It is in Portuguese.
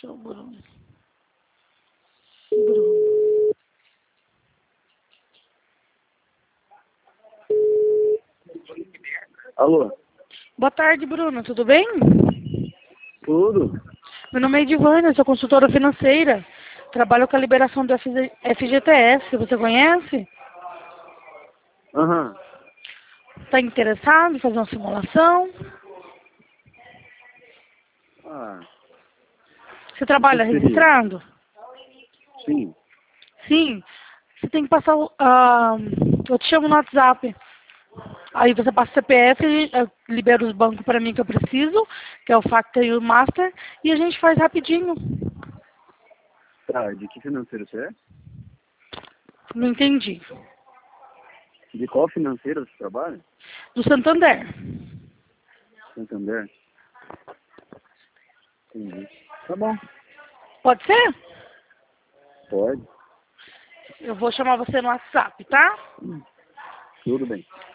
Deixa o Bruno. Bruno. Alô? Boa tarde, Bruno. Tudo bem? Tudo? Meu nome é Edivânia, sou consultora financeira. Trabalho com a liberação do FGTS. Você conhece? Aham. Está interessado em fazer uma simulação? Ah, Você trabalha o que seria? registrando? Sim. Sim. Você tem que passar eu te chamo no WhatsApp. Aí você passa o CPF, libera os bancos para mim que eu preciso, que é o Factor e o Master, e a gente faz rapidinho. Tá, de que financeiro você é? Não entendi. De qual financeiro você trabalha? Do Santander. Santander? Entendi. Tá bom. Pode ser? Pode. Eu vou chamar você no WhatsApp, tá? Tudo bem.